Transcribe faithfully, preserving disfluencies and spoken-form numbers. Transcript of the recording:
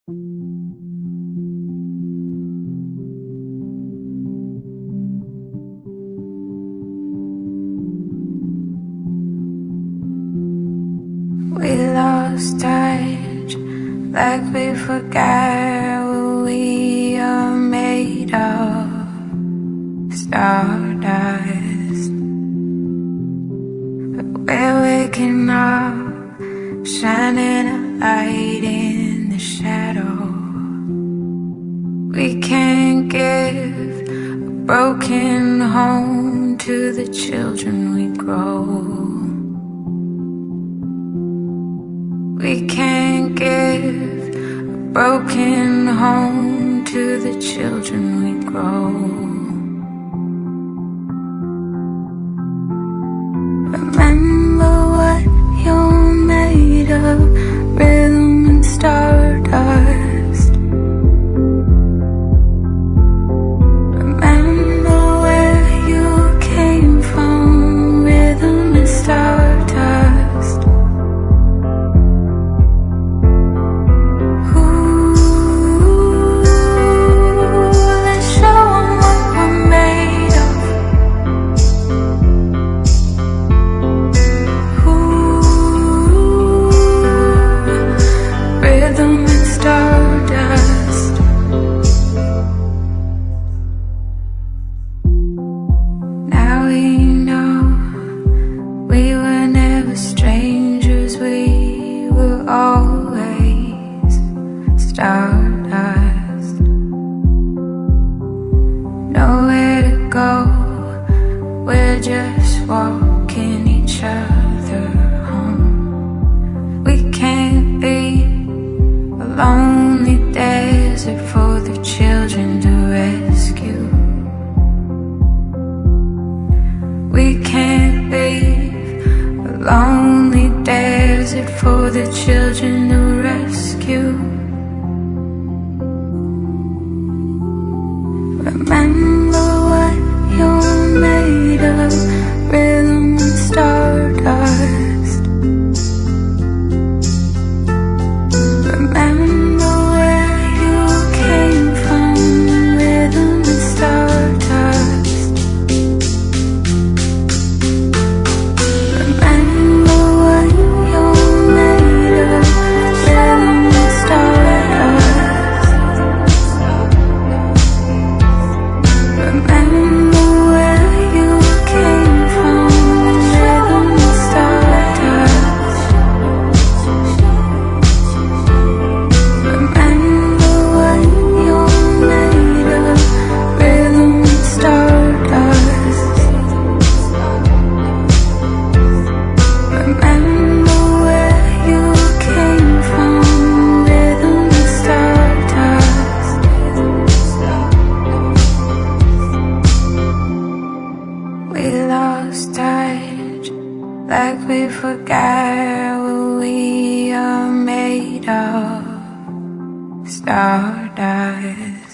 We lost touch, like we forgot what we are made of. Stardust, but we're waking up, shining a light in the shadow. We can't give a broken home to the children we grow. We can't give a broken home to the children we grow. Remember what you're made of, rhythm and stardust. Remember where you came from, rhythm and stardust. Strangers, we were always stardust. Nowhere to go, we're just walking each other home. We can't be a lonely desert for the children to rescue. We can't be lonely desert for the children to rescue. Remember what you're made of, rhythm and stardust. Remember where you came from, rhythm and stardust. We lost touch, like we forgot what we are made of. Stardust.